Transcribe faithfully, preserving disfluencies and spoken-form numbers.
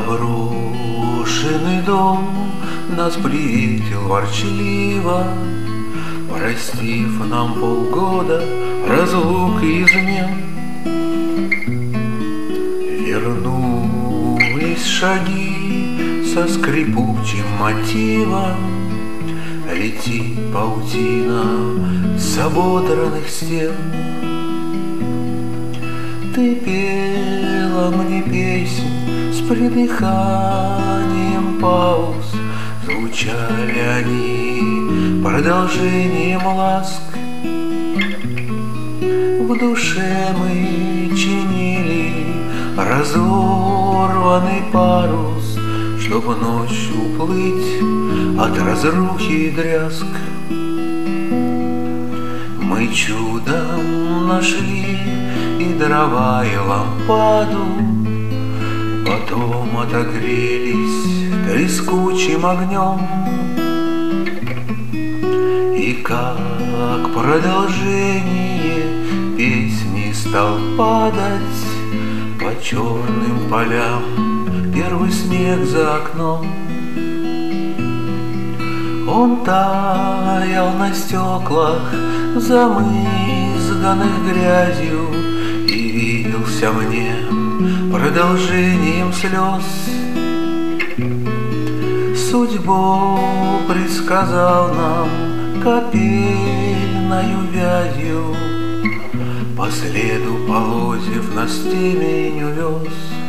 Заброшенный дом нас приветил ворчливо, простив нам полгода разлук и измен. Вернулись шаги со скрипучим мотивом, летит паутина с ободранных стен. Ты пела мне песнь с придыханием пауз, звучали они продолжением ласк. В душе мы чинили разорванный парус, чтобы ночью уплыть от разрухи и дрязг. Мы чудом нашли и дрова, и лампаду, потом отогрелись трескучим огнем. И как продолжение песни стал падать по черным полям первый снег за окном. Он таял на стеклах, замызганных грязью, и виделся мне продолжением слез. Судьбу предсказал нам капельною вязью, по следу полозьев нас темень увез.